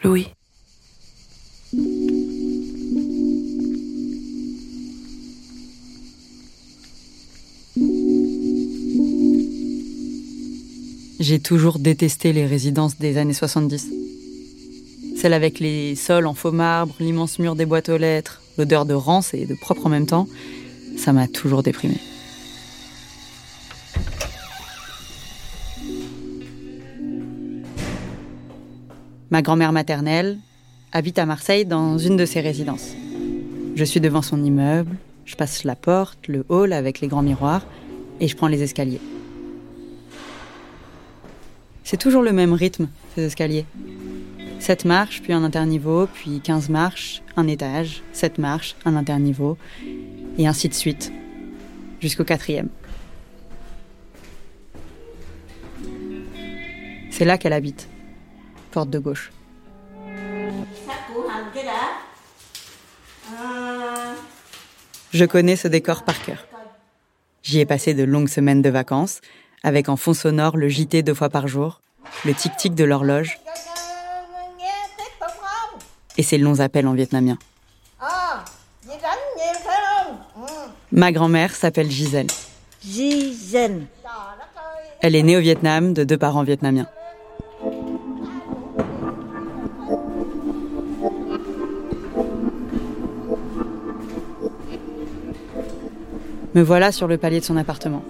Louis. J'ai toujours détesté les résidences des années 70. Celles avec les sols en faux marbre, l'immense mur des boîtes aux lettres, l'odeur de rance et de propre en même temps, ça m'a toujours déprimée. Ma grand-mère maternelle habite à Marseille dans une de ses résidences. Je suis devant son immeuble, je passe la porte, le hall avec les grands miroirs et je prends les escaliers. C'est toujours le même rythme, ces escaliers. 7 marches, puis un interniveau, puis 15 marches, un étage, 7 marches, un interniveau, et ainsi de suite, jusqu'au 4e. C'est là qu'elle habite, porte de gauche. Je connais ce décor par cœur. J'y ai passé de longues semaines de vacances, avec en fond sonore le JT 2 fois par jour, le tic-tic de l'horloge et ses longs appels en vietnamien. Ma grand-mère s'appelle Gisèle. Gisèle. Elle est née au Vietnam de 2 parents vietnamiens. Me voilà sur le palier de son appartement.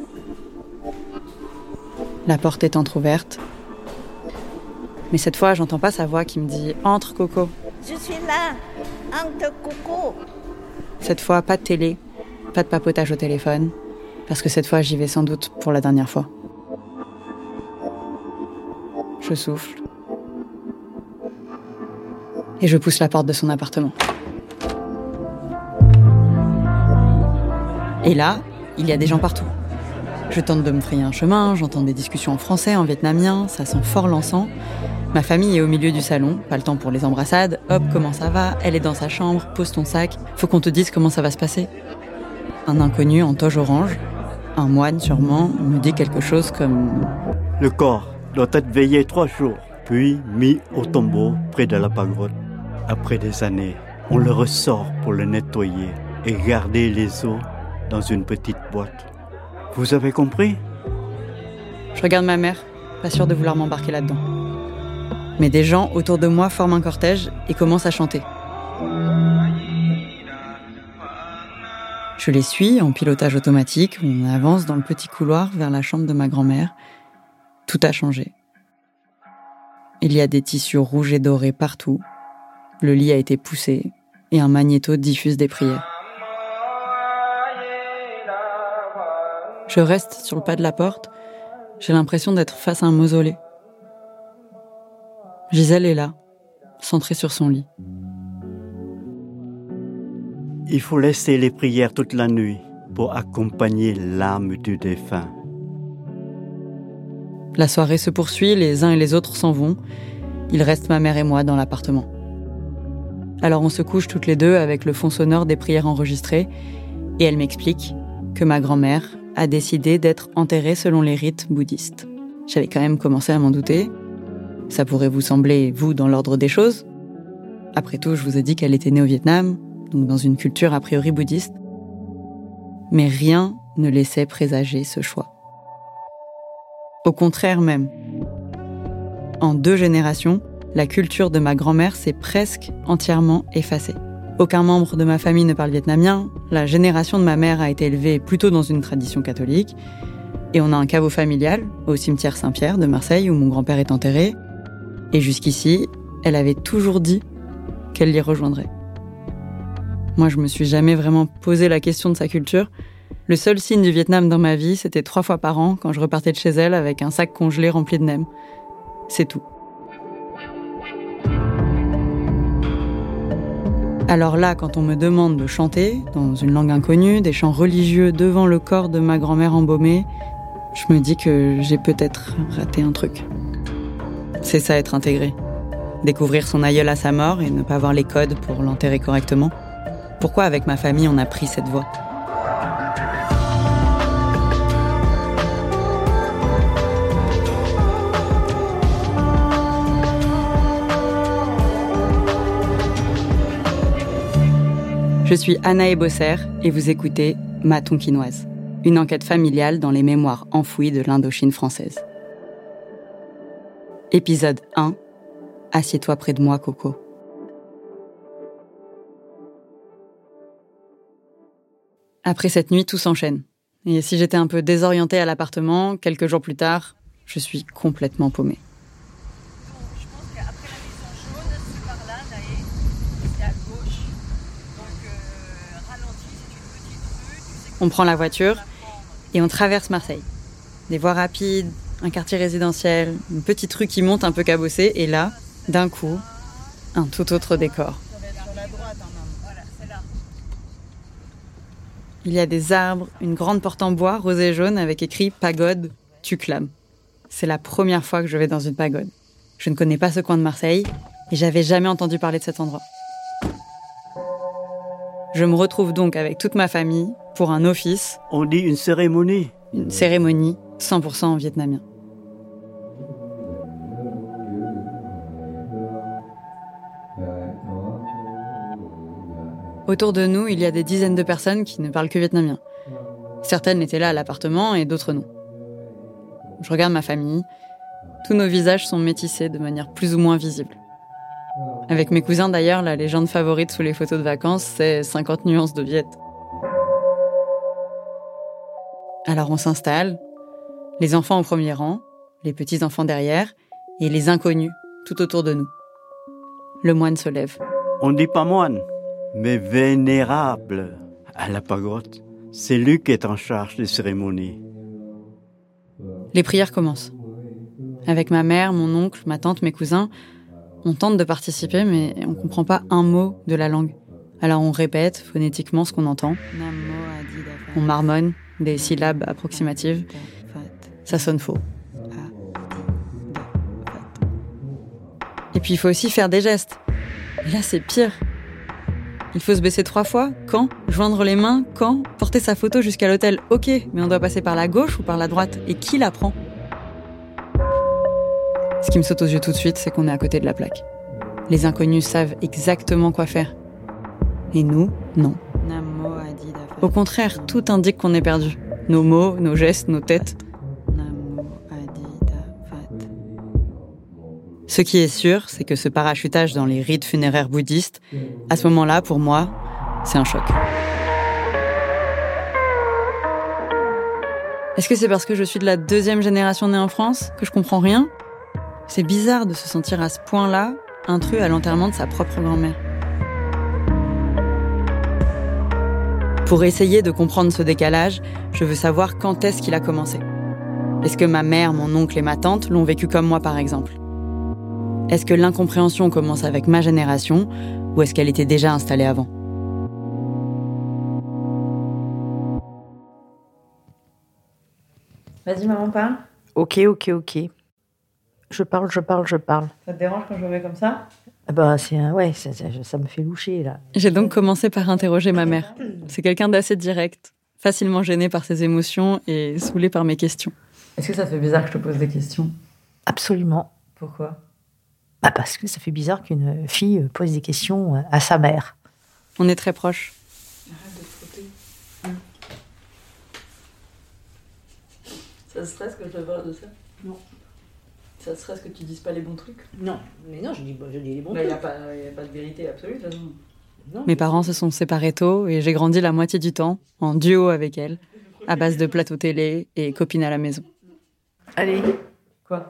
La porte est entrouverte. Mais cette fois, j'entends pas sa voix qui me dit « Entre, Coco ». Je suis là, entre, Coco. Cette fois, pas de télé, pas de papotage au téléphone, parce que cette fois, j'y vais sans doute pour la dernière fois. Je souffle. Et je pousse la porte de son appartement. Et là, il y a des gens partout. Je tente de me frayer un chemin, j'entends des discussions en français, en vietnamien, ça sent fort l'encens. Ma famille est au milieu du salon, pas le temps pour les embrassades. Hop, comment ça va? Elle est dans sa chambre, pose ton sac. Faut qu'on te dise comment ça va se passer. Un inconnu en toge orange, un moine sûrement, me dit quelque chose comme... Le corps doit être veillé 3 jours, puis mis au tombeau près de la pagode. Après des années, on le ressort pour le nettoyer et garder les os dans une petite boîte. Vous avez compris? Je regarde ma mère, pas sûre de vouloir m'embarquer là-dedans. Mais des gens autour de moi forment un cortège et commencent à chanter. Je les suis en pilotage automatique, on avance dans le petit couloir vers la chambre de ma grand-mère. Tout a changé. Il y a des tissus rouges et dorés partout. Le lit a été poussé et un magnéto diffuse des prières. Je reste sur le pas de la porte. J'ai l'impression d'être face à un mausolée. Gisèle est là, centrée sur son lit. Il faut laisser les prières toute la nuit pour accompagner l'âme du défunt. La soirée se poursuit, les uns et les autres s'en vont. Il reste ma mère et moi dans l'appartement. Alors on se couche toutes les deux avec le fond sonore des prières enregistrées et elle m'explique que ma grand-mère a décidé d'être enterrée selon les rites bouddhistes. J'avais quand même commencé à m'en douter. Ça pourrait vous sembler, vous, dans l'ordre des choses. Après tout, je vous ai dit qu'elle était née au Vietnam, donc dans une culture a priori bouddhiste. Mais rien ne laissait présager ce choix. Au contraire même. En 2 générations, la culture de ma grand-mère s'est presque entièrement effacée. Aucun membre de ma famille ne parle vietnamien, la génération de ma mère a été élevée plutôt dans une tradition catholique, et on a un caveau familial au cimetière Saint-Pierre de Marseille où mon grand-père est enterré, et jusqu'ici, elle avait toujours dit qu'elle l'y rejoindrait. Moi, je me suis jamais vraiment posé la question de sa culture. Le seul signe du Vietnam dans ma vie, c'était 3 fois par an quand je repartais de chez elle avec un sac congelé rempli de nems. C'est tout. Alors là, quand on me demande de chanter, dans une langue inconnue, des chants religieux devant le corps de ma grand-mère embaumée, je me dis que j'ai peut-être raté un truc. C'est ça, être intégré. Découvrir son aïeul à sa mort et ne pas avoir les codes pour l'enterrer correctement. Pourquoi, avec ma famille, on a pris cette voie ? Je suis Anaë Bosser et vous écoutez Ma Tonkinoise, une enquête familiale dans les mémoires enfouies de l'Indochine française. Épisode 1. Assieds-toi près de moi, Coco. Après cette nuit, tout s'enchaîne. Et si j'étais un peu désorientée à l'appartement, quelques jours plus tard, je suis complètement paumée. Je pense qu'après la maison jaune, c'est par là, Naé, c'est à gauche. Donc ralenti, c'est une petite rue. Tu sais que On prend la voiture et on traverse Marseille. Des voies rapides, un quartier résidentiel, une petite rue qui monte un peu cabossée, et là, d'un coup, un tout autre décor. ça va être sur la droite, hein, maman. Voilà, c'est là. Il y a des arbres, une grande porte en bois, rose et jaune, avec écrit « Pagode, tu clames ». C'est la première fois que je vais dans une pagode. Je ne connais pas ce coin de Marseille, et j'avais jamais entendu parler de cet endroit. Je me retrouve donc avec toute ma famille pour un office, On dit une cérémonie. une cérémonie 100% en vietnamien. Autour de nous, il y a des dizaines de personnes qui ne parlent que vietnamien. Certaines étaient là à l'appartement et d'autres non. Je regarde ma famille. Tous nos visages sont métissés de manière plus ou moins visible. Avec mes cousins d'ailleurs, la légende favorite sous les photos de vacances, c'est 50 nuances de Viet. Alors on s'installe, les enfants au premier rang, les petits-enfants derrière, et les inconnus tout autour de nous. Le moine se lève. On dit pas moine, mais vénérable à la pagode. C'est lui qui est en charge des cérémonies. Les prières commencent. Avec ma mère, mon oncle, ma tante, mes cousins, on tente de participer, mais on comprend pas un mot de la langue. Alors on répète phonétiquement ce qu'on entend. On marmonne des syllabes approximatives. Ça sonne faux. Et puis il faut aussi faire des gestes. Et là c'est pire. Il faut se baisser 3 fois. Quand ? Joindre les mains ? Quand ? Porter sa photo jusqu'à l'hôtel ? Ok, mais on doit passer par la gauche ou par la droite ? Et qui la prend ? Ce qui me saute aux yeux tout de suite, c'est qu'on est à côté de la plaque. Les inconnus savent exactement quoi faire. Et nous, non. Au contraire, tout indique qu'on est perdu. Nos mots, nos gestes, nos têtes. Ce qui est sûr, c'est que ce parachutage dans les rites funéraires bouddhistes, à ce moment-là, pour moi, c'est un choc. Est-ce que c'est parce que je suis de la 2e génération née en France que je comprends rien ? C'est bizarre de se sentir à ce point-là, intrus à l'enterrement de sa propre grand-mère. Pour essayer de comprendre ce décalage, je veux savoir quand est-ce qu'il a commencé. Est-ce que ma mère, mon oncle et ma tante l'ont vécu comme moi, par exemple ? Est-ce que l'incompréhension commence avec ma génération ou est-ce qu'elle était déjà installée avant ? Vas-y, maman, parle. Ok. Je parle. Ça te dérange quand je vais comme ça ? Ah bah, ça me fait loucher, là. J'ai donc commencé par interroger ma mère. C'est quelqu'un d'assez direct, facilement gêné par ses émotions et saoulé par mes questions. Est-ce que ça te fait bizarre que je te pose des questions ? Absolument. Pourquoi ? Bah parce que ça fait bizarre qu'une fille pose des questions à sa mère. On est très proches. Arrête de te frotter. Ça te stresse que je te parle de ça ? Non. Ça te stresse que tu dises pas les bons trucs ? Non, mais non, je dis les bons Il n'y a pas de vérité absolue, de toute façon. Non. Mes parents se sont séparés tôt et j'ai grandi la moitié du temps en duo avec elle, à base de plateaux télé et copines à la maison. Allez. Quoi ?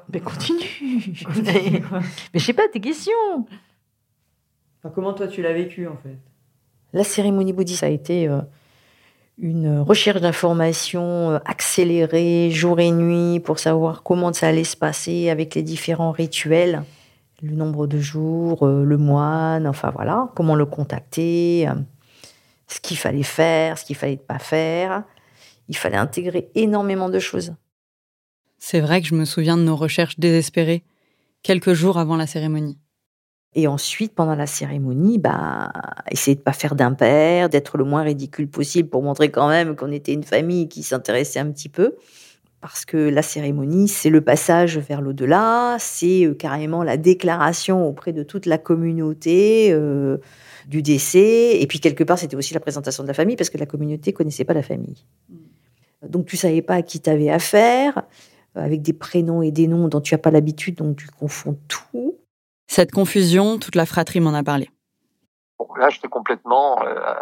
Mais continue. Mais je sais pas, tes questions. Enfin, comment toi tu l'as vécu en fait ? La cérémonie bouddhiste a été une recherche d'informations accélérée jour et nuit pour savoir comment ça allait se passer avec les différents rituels, le nombre de jours, le moine, enfin voilà, comment le contacter, ce qu'il fallait faire, ce qu'il fallait pas faire. Il fallait intégrer énormément de choses. C'est vrai que je me souviens de nos recherches désespérées, quelques jours avant la cérémonie. Et ensuite, pendant la cérémonie, essayer de pas faire d'impair, d'être le moins ridicule possible pour montrer quand même qu'on était une famille qui s'intéressait un petit peu. Parce que la cérémonie, c'est le passage vers l'au-delà, c'est carrément la déclaration auprès de toute la communauté du décès. Et puis, quelque part, c'était aussi la présentation de la famille, parce que la communauté ne connaissait pas la famille. Donc, tu ne savais pas à qui tu avais affaire, avec des prénoms et des noms dont tu n'as pas l'habitude, donc tu confonds tout. Cette confusion, toute la fratrie m'en a parlé. Bon, là, j'étais complètement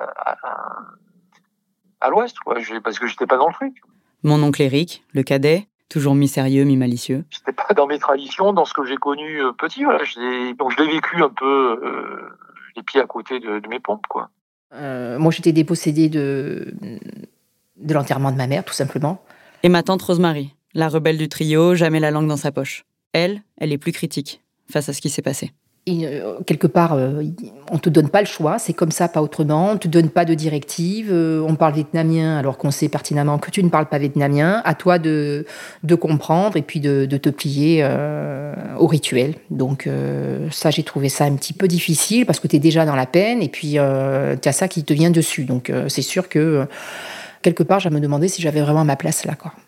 à l'ouest, quoi, parce que j'étais pas dans le truc. Mon oncle Éric, le cadet, toujours mi-sérieux, mi-malicieux. J'étais pas dans mes traditions, dans ce que j'ai connu petit. Voilà. Donc je l'ai vécu un peu les pieds à côté de mes pompes, quoi. Moi, j'étais dépossédée de l'enterrement de ma mère, tout simplement. Et ma tante Rosemary, la rebelle du trio, jamais la langue dans sa poche. Elle est plus critique face à ce qui s'est passé. Et, quelque part, on ne te donne pas le choix, c'est comme ça, pas autrement. On ne te donne pas de directive. On parle vietnamien alors qu'on sait pertinemment que tu ne parles pas vietnamien. À toi de comprendre et puis de te plier au rituel. Donc ça, j'ai trouvé ça un petit peu difficile parce que tu es déjà dans la peine et puis tu as ça qui te vient dessus. Donc c'est sûr que quelque part, je me demandais si j'avais vraiment ma place là, quoi.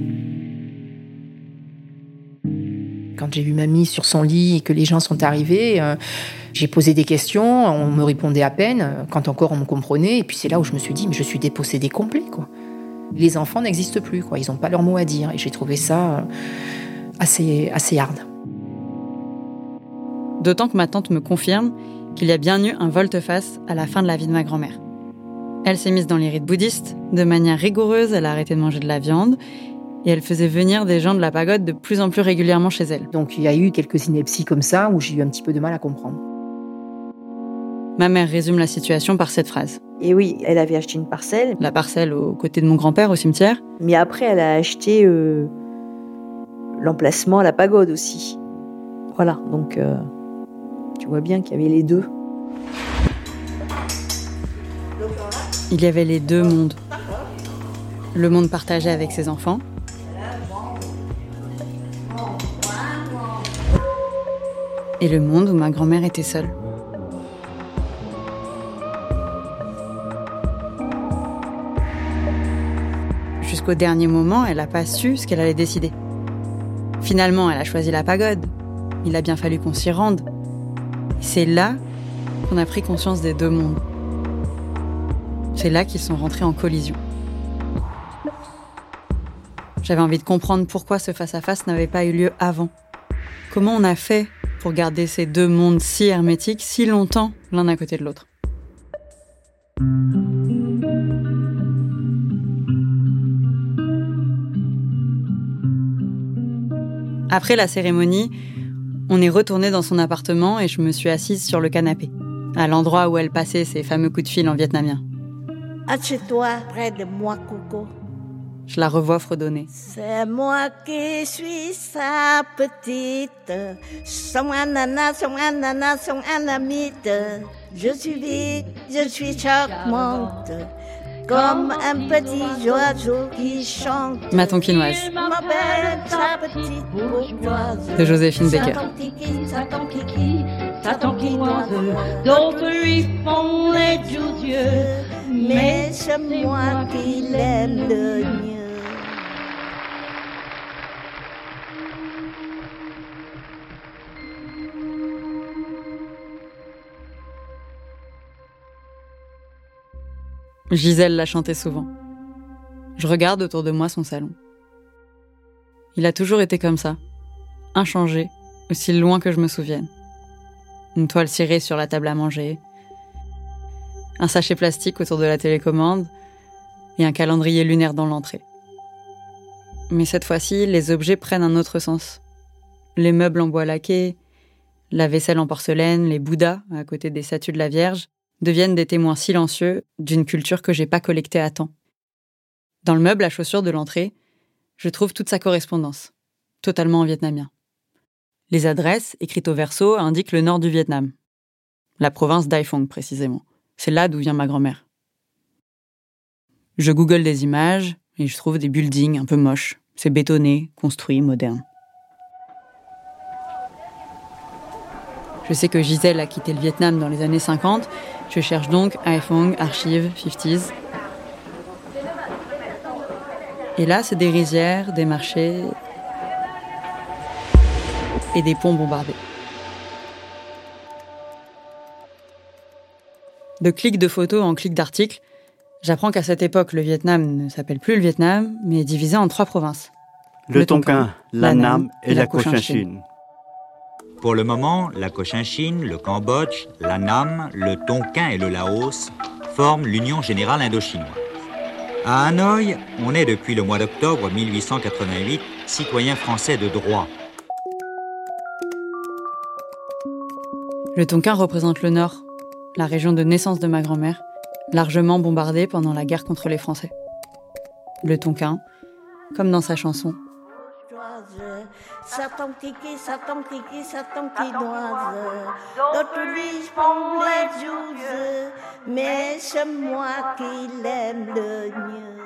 Quand j'ai vu mamie sur son lit et que les gens sont arrivés, j'ai posé des questions, on me répondait à peine, quand encore on me comprenait. Et puis c'est là où je me suis dit, mais je suis dépossédée complet, quoi. Les enfants n'existent plus, quoi. Ils n'ont pas leur mot à dire. Et j'ai trouvé ça assez hard. D'autant que ma tante me confirme qu'il y a bien eu un volte-face à la fin de la vie de ma grand-mère. Elle s'est mise dans les rites bouddhistes. De manière rigoureuse, elle a arrêté de manger de la viande. Et elle faisait venir des gens de la pagode de plus en plus régulièrement chez elle. Donc il y a eu quelques inepties comme ça où j'ai eu un petit peu de mal à comprendre. Ma mère résume la situation par cette phrase. Et oui, elle avait acheté une parcelle. La parcelle aux côtés de mon grand-père au cimetière. Mais après, elle a acheté l'emplacement à la pagode aussi. Voilà, donc tu vois bien qu'il y avait les deux. Il y avait les deux mondes. Le monde partagé avec ses enfants. Et le monde où ma grand-mère était seule. Jusqu'au dernier moment, elle n'a pas su ce qu'elle allait décider. Finalement, elle a choisi la pagode. Il a bien fallu qu'on s'y rende. Et c'est là qu'on a pris conscience des deux mondes. C'est là qu'ils sont rentrés en collision. J'avais envie de comprendre pourquoi ce face-à-face n'avait pas eu lieu avant. Comment on a fait pour garder ces deux mondes si hermétiques, si longtemps, l'un à côté de l'autre. Après la cérémonie, on est retourné dans son appartement et je me suis assise sur le canapé, à l'endroit où elle passait ses fameux coups de fil en vietnamien. Assieds-toi près de moi, Coco. Je la revois fredonner. C'est moi qui suis sa petite, son ananas, son anamite. Je suis vite, je suis charmante, comme un petit oiseau qui chante. Ma tonkinoise. Ma belle, sa petite bourgeoise. De Joséphine Baker. Sa tonkinoise, d'autres lui font les doux yeux, mais c'est moi qui l'aime le mieux. Gisèle l'a chanté souvent. Je regarde autour de moi son salon. Il a toujours été comme ça, inchangé, aussi loin que je me souvienne. Une toile cirée sur la table à manger, un sachet plastique autour de la télécommande et un calendrier lunaire dans l'entrée. Mais cette fois-ci, les objets prennent un autre sens. Les meubles en bois laqué, la vaisselle en porcelaine, les bouddhas à côté des statues de la Vierge deviennent des témoins silencieux d'une culture que j'ai pas collectée à temps. Dans le meuble à chaussures de l'entrée, je trouve toute sa correspondance, totalement en vietnamien. Les adresses, écrites au verso, indiquent le nord du Vietnam. La province d'Hai Phong, précisément. C'est là d'où vient ma grand-mère. Je google des images et je trouve des buildings un peu moches. C'est bétonné, construit, moderne. Je sais que Gisèle a quitté le Vietnam dans les années 50. Je cherche donc Hai Phong, archives, 50s. Et là, c'est des rizières, des marchés et des ponts bombardés. De clics de photos en clics d'articles, j'apprends qu'à cette époque, le Vietnam ne s'appelle plus le Vietnam, mais est divisé en 3 provinces. Le Tonkin, l'Annam et la Cochinchine. Pour le moment, la Cochinchine, le Cambodge, l'Annam, le Tonkin et le Laos forment l'Union générale indo-chinoise. À Hanoï, on est depuis le mois d'octobre 1888 citoyen français de droit. Le Tonkin représente le Nord, la région de naissance de ma grand-mère, largement bombardée pendant la guerre contre les Français. Le Tonkin, comme dans sa chanson. Mais c'est moi qui l'aime le mieux.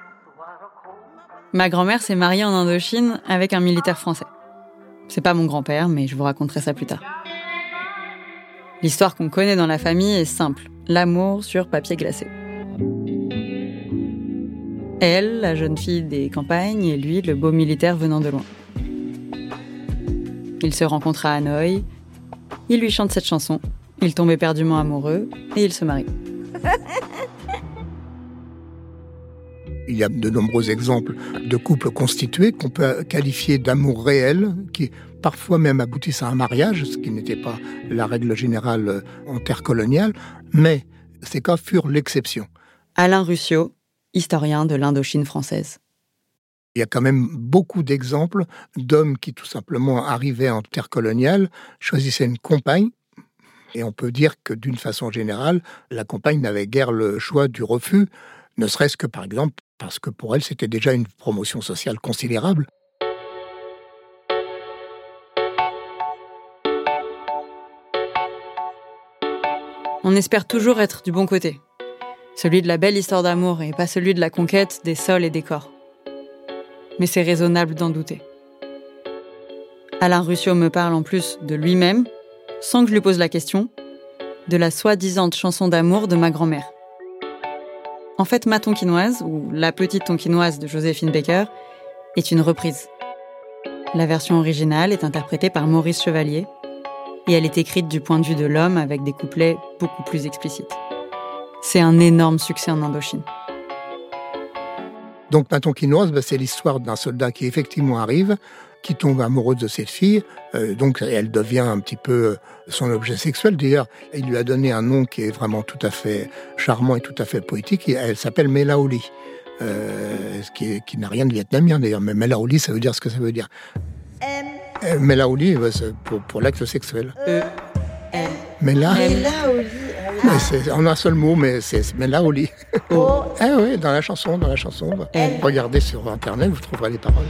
Ma grand-mère s'est mariée en Indochine avec un militaire français. C'est pas mon grand-père, mais je vous raconterai ça plus tard. L'histoire qu'on connaît dans la famille est simple. L'amour sur papier glacé. Elle, la jeune fille des campagnes, et lui, le beau militaire venant de loin. Ils se rencontrent à Hanoï, il lui chante cette chanson, ils tombent éperdument amoureux et ils se marient. Il y a de nombreux exemples de couples constitués qu'on peut qualifier d'amour réel, qui parfois même aboutissent à un mariage, ce qui n'était pas la règle générale en terre coloniale, mais ces cas furent l'exception. Alain Ruscio, historien de l'Indochine française. Il y a quand même beaucoup d'exemples d'hommes qui tout simplement arrivaient en terre coloniale, choisissaient une compagne, et on peut dire que d'une façon générale, la compagne n'avait guère le choix du refus, ne serait-ce que par exemple parce que pour elle c'était déjà une promotion sociale considérable. On espère toujours être du bon côté, celui de la belle histoire d'amour et pas celui de la conquête des sols et des corps. Mais c'est raisonnable d'en douter. Alain Ruscio me parle en plus de lui-même, sans que je lui pose la question, de la soi-disant chanson d'amour de ma grand-mère. En fait, Ma Tonkinoise, ou La Petite Tonkinoise de Joséphine Baker, est une reprise. La version originale est interprétée par Maurice Chevalier, et elle est écrite du point de vue de l'homme avec des couplets beaucoup plus explicites. C'est un énorme succès en Indochine. Donc Ma Tonkinoise, c'est l'histoire d'un soldat qui effectivement arrive, qui tombe amoureux de cette fille, donc elle devient un petit peu son objet sexuel. D'ailleurs, il lui a donné un nom qui est vraiment tout à fait charmant et tout à fait poétique, elle s'appelle Melaoli, qui n'a rien de vietnamien d'ailleurs, mais Melaoli, ça veut dire ce que ça veut dire. Melaoli, c'est pour l'acte sexuel. Melaoli. C'est en un seul mot, mais c'est Melaoli. Oh. Ah oui, dans la chanson. Regardez sur Internet, vous trouverez les paroles.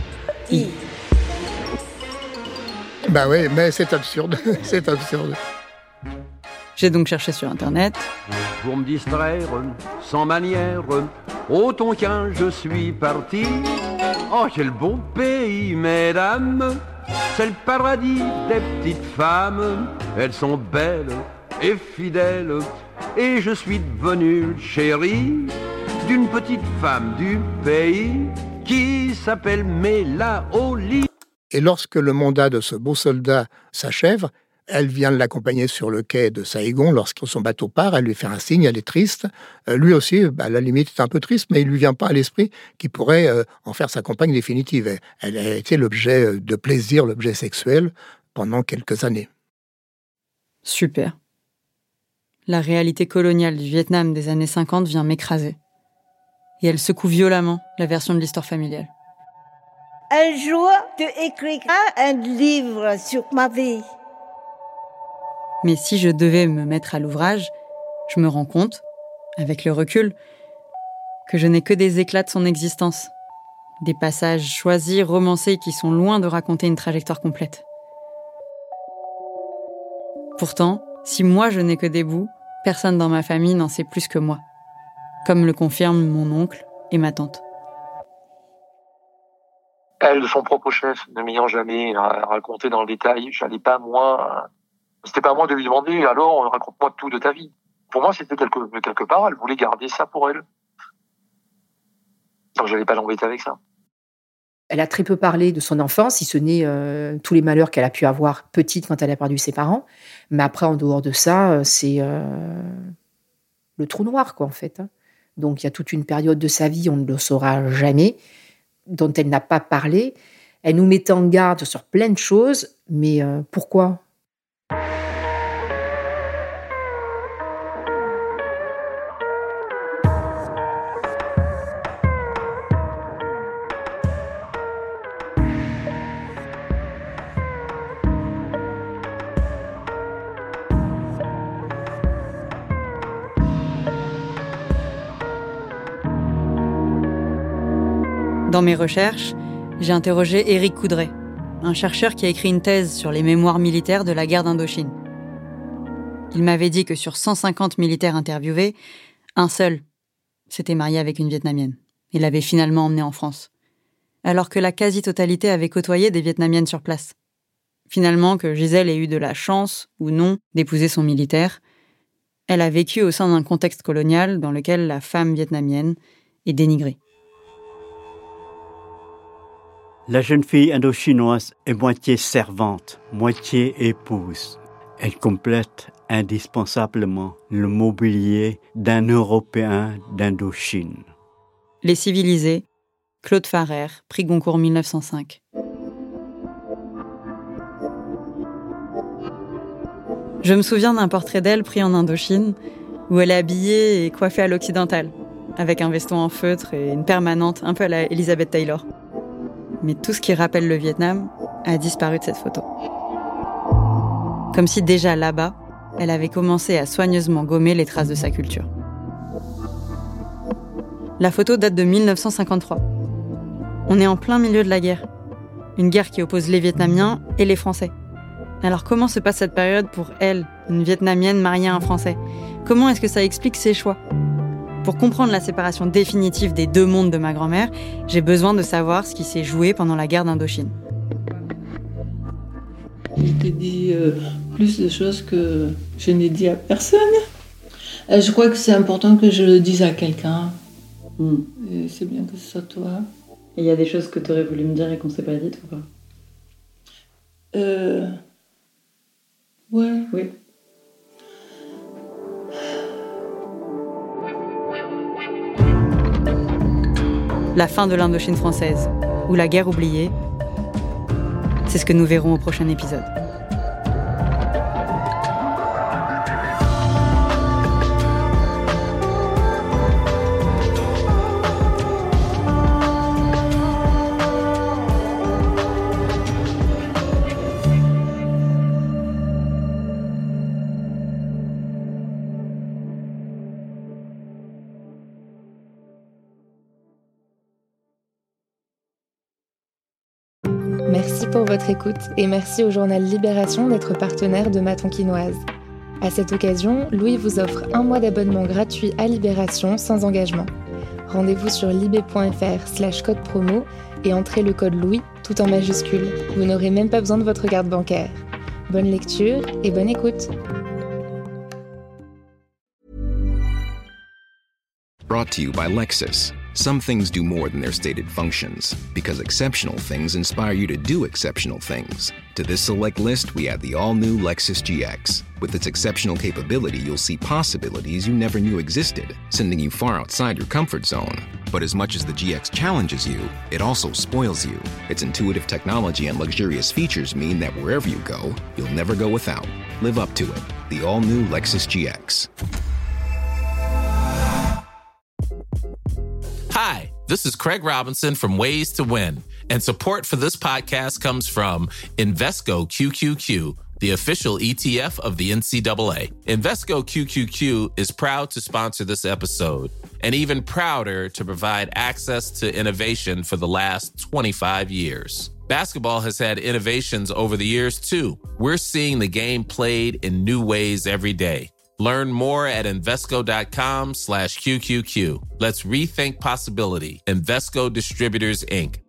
Bah oui, mais c'est absurde, c'est absurde. J'ai donc cherché sur Internet. Pour me distraire, sans manière, au Tonkin je suis parti. Oh, quel beau pays, mesdames, c'est le paradis des petites femmes. Elles sont belles et fidèles, et je suis devenu chéri d'une petite femme du pays qui s'appelle Melaoli. Et lorsque le mandat de ce beau soldat s'achève, elle vient l'accompagner sur le quai de Saïgon. Lorsque son bateau part, elle lui fait un signe, elle est triste. Lui aussi, à la limite, est un peu triste, mais il ne lui vient pas à l'esprit qu'il pourrait en faire sa compagne définitive. Elle a été l'objet de plaisir, l'objet sexuel, pendant quelques années. Super. La réalité coloniale du Vietnam des années 50 vient m'écraser. Et elle secoue violemment la version de l'histoire familiale. Un jour, tu écriras un livre sur ma vie. Mais si je devais me mettre à l'ouvrage, je me rends compte, avec le recul, que je n'ai que des éclats de son existence. Des passages choisis, romancés, qui sont loin de raconter une trajectoire complète. Pourtant, si moi je n'ai que des bouts, personne dans ma famille n'en sait plus que moi. Comme le confirment mon oncle et ma tante. Elle, de son propre chef, ne m'ayant jamais raconté dans le détail, c'était pas à moi de lui demander, alors raconte-moi tout de ta vie. Pour moi, c'était quelque part, elle voulait garder ça pour elle. Donc j'allais pas l'embêter avec ça. Elle a très peu parlé de son enfance, si ce n'est tous les malheurs qu'elle a pu avoir petite quand elle a perdu ses parents. Mais après, en dehors de ça, c'est le trou noir, quoi, en fait. Donc, il y a toute une période de sa vie, on ne le saura jamais, dont elle n'a pas parlé. Elle nous mettait en garde sur plein de choses, mais pourquoi ? Dans mes recherches, j'ai interrogé Éric Coudray, un chercheur qui a écrit une thèse sur les mémoires militaires de la guerre d'Indochine. Il m'avait dit que sur 150 militaires interviewés, un seul s'était marié avec une Vietnamienne et l'avait finalement emmenée en France, alors que la quasi-totalité avait côtoyé des Vietnamiennes sur place. Finalement, que Gisèle ait eu de la chance, ou non, d'épouser son militaire, elle a vécu au sein d'un contexte colonial dans lequel la femme vietnamienne est dénigrée. La jeune fille indo-chinoise est moitié servante, moitié épouse. Elle complète indispensablement le mobilier d'un Européen d'Indochine. Les civilisés, Claude Farrer, prix Goncourt 1905. Je me souviens d'un portrait d'elle pris en Indochine, où elle est habillée et coiffée à l'occidentale, avec un veston en feutre et une permanente un peu à la Elizabeth Taylor. Mais tout ce qui rappelle le Vietnam a disparu de cette photo. Comme si déjà là-bas, elle avait commencé à soigneusement gommer les traces de sa culture. La photo date de 1953. On est en plein milieu de la guerre. Une guerre qui oppose les Vietnamiens et les Français. Alors comment se passe cette période pour elle, une Vietnamienne mariée à un Français ? Comment est-ce que ça explique ses choix ? Pour comprendre la séparation définitive des deux mondes de ma grand-mère, j'ai besoin de savoir ce qui s'est joué pendant la guerre d'Indochine. Je t'ai dit plus de choses que je n'ai dit à personne. Je crois que c'est important que je le dise à quelqu'un. Et c'est bien que ce soit toi. Et il y a des choses que tu aurais voulu me dire et qu'on ne s'est pas dites ou pas ? Ouais. Oui. La fin de l'Indochine française, ou la guerre oubliée, c'est ce que nous verrons au prochain épisode. Merci pour votre écoute et merci au journal Libération d'être partenaire de Ma Tonkinoise. À cette occasion, Louis vous offre 1 mois d'abonnement gratuit à Libération sans engagement. Rendez-vous sur libé.fr/code promo et entrez le code Louis tout en majuscule. Vous n'aurez même pas besoin de votre carte bancaire. Bonne lecture et bonne écoute. Brought to you by Lexus. Some things do more than their stated functions, because exceptional things inspire you to do exceptional things. To this select list, we add the all-new Lexus GX. With its exceptional capability, you'll see possibilities you never knew existed, sending you far outside your comfort zone. But as much as the GX challenges you, it also spoils you. Its intuitive technology and luxurious features mean that wherever you go, you'll never go without. Live up to it. The all-new Lexus GX. Hi, this is Craig Robinson from Ways to Win, and support for this podcast comes from Invesco QQQ, the official ETF of the NCAA. Invesco QQQ is proud to sponsor this episode, and even prouder to provide access to innovation for the last 25 years. Basketball has had innovations over the years, too. We're seeing the game played in new ways every day. Learn more at Invesco.com/QQQ. Let's rethink possibility. Invesco Distributors, Inc.